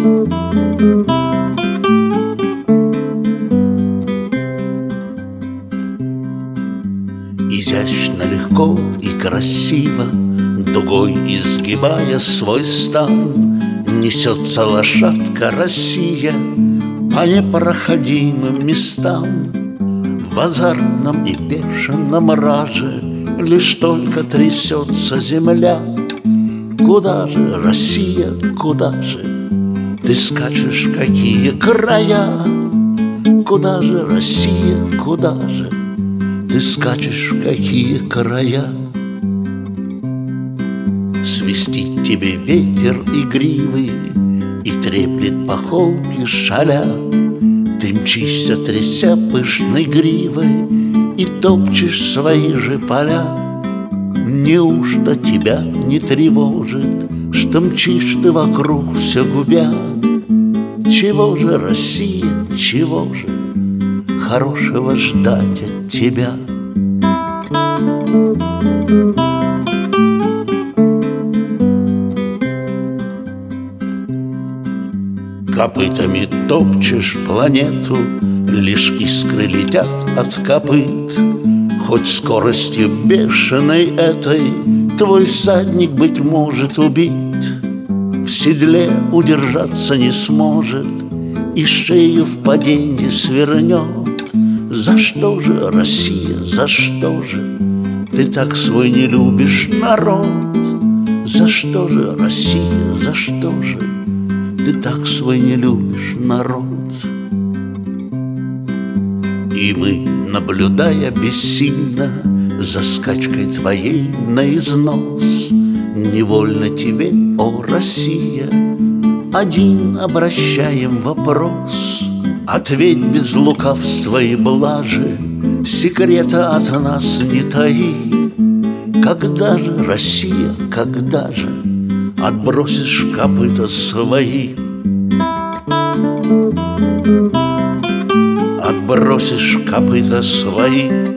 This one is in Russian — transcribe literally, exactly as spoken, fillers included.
Изящно, легко и красиво, дугой изгибая свой стан, несется лошадка Россия по непроходимым местам. В азартном и бешеном раже лишь только трясется земля. Куда же, Россия, куда же ты скачешь, какие края? Куда же, Россия, куда же ты скачешь, какие края? Свистит тебе ветер игривый и треплет по холке шаля. Ты мчишься, тряся пышной гривой, и топчешь свои же поля. Неужто тебя не тревожит, что мчишь ты вокруг все губя? Чего же, Россия, чего же хорошего ждать от тебя? Копытами топчешь планету, лишь искры летят от копыт. Хоть скоростью бешеной этой твой всадник, быть может, убит. В седле удержаться не сможет и шею в паденье свернет. За что же, Россия, за что же ты так свой не любишь народ? За что же, Россия, за что же ты так свой не любишь народ? И мы, наблюдая бессильно за скачкой твоей на износ, невольно тебе, о Россия, один обращаем вопрос. Ответь без лукавства и блажи, секрета от нас не таи. Когда же, Россия, когда же отбросишь копыта свои? Отбросишь копыта свои.